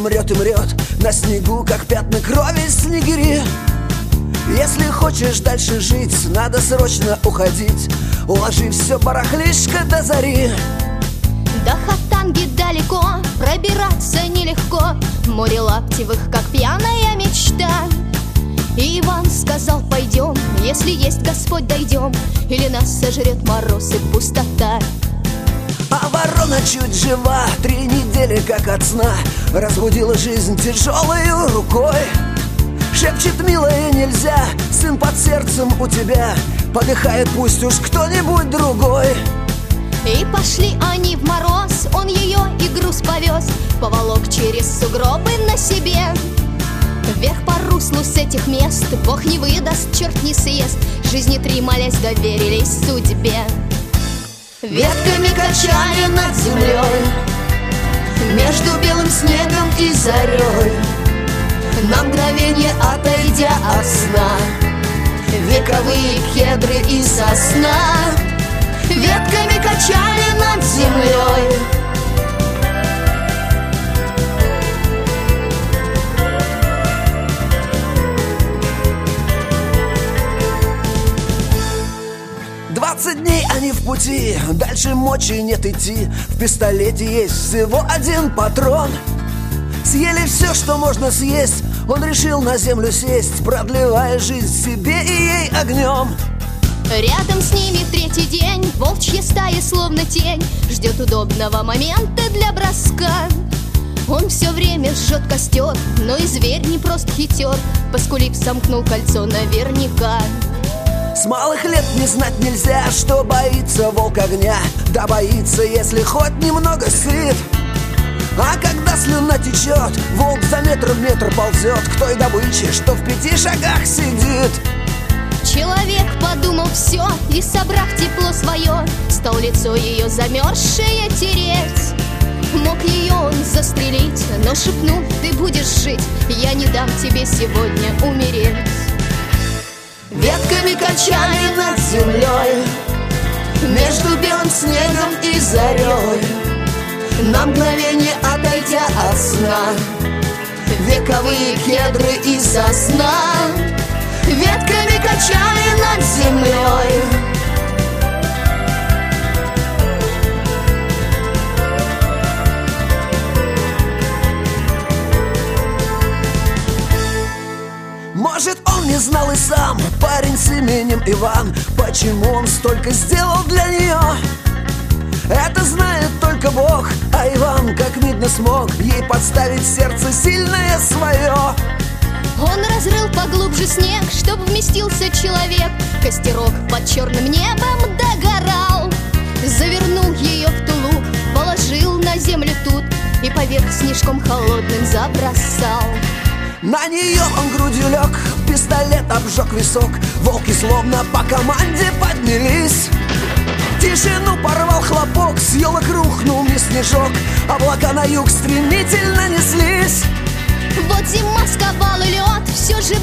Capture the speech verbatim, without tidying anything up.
мрет и мрет на снегу, как пятна крови снегири. Если хочешь дальше жить, надо срочно уходить, уложи все барахлишко до зари. До Хатанги далеко, пробираться нелегко, море лаптевых, как пьяная мечта. И Иван сказал: пойдем, если есть Господь, дойдем, или нас сожрет мороз и пустота. А ворона чуть жива, три недели как от сна, разбудила жизнь тяжелой рукой. Шепчет: милая, нельзя, сын под сердцем у тебя, подыхает пусть уж кто-нибудь другой. И пошли они в мороз, он ее и груз повез, поволок через сугробы на себе. Вверх по руслу с этих мест Бог не выдаст, черт не съест, жизни три, молясь, доверились судьбе. Ветками качали над землей, между белым снегом и зарей, на мгновенье отойдя от сна, вековые кедры и сосна. Ветками качали над землей. Двадцать дней они в пути, дальше мочи нет идти, в пистолете есть всего один патрон. Съели все, что можно съесть, он решил на землю сесть, продлевая жизнь себе и ей огнем. Рядом с ними в третий день волчья стая, словно тень, ждет удобного момента для броска. Он все время жжет костер, но и зверь не просто хитер, поскулив, сомкнул кольцо наверняка. С малых лет не знать нельзя, что боится волк огня, да боится, если хоть немного сыт. А когда слюна течет, волк за метром метр ползет к той добыче, что в пяти шагах сидит. Человек подумал все и, собрав тепло свое, стал лицо ее замерзшее тереть. Мог ее он застрелить, но шепнул: ты будешь жить, я не дам тебе сегодня умереть. Ветками качали над землей, между белым снегом и зарей, на мгновенье отойдя от сна, вековые кедры и сосна. Ветками качали над землей. Может, он не знал и сам, парень с именем Иван, почему он столько сделал для нее. Это знает только Бог, а Иван, как видно, смог ей подставить сердце сильное свое. Он разрыл поглубже снег, чтоб вместился человек, костерок под черным небом догорал. Завернул ее в тулуп, положил на землю тут и поверх снежком холодным забросал. На нее он грудью лег, пистолет обжег висок, волки словно по команде поднялись. Тишину порвал хлопок, с елок рухнул не снежок, облака на юг стремительно неслись. Вот зима сковала лед, все же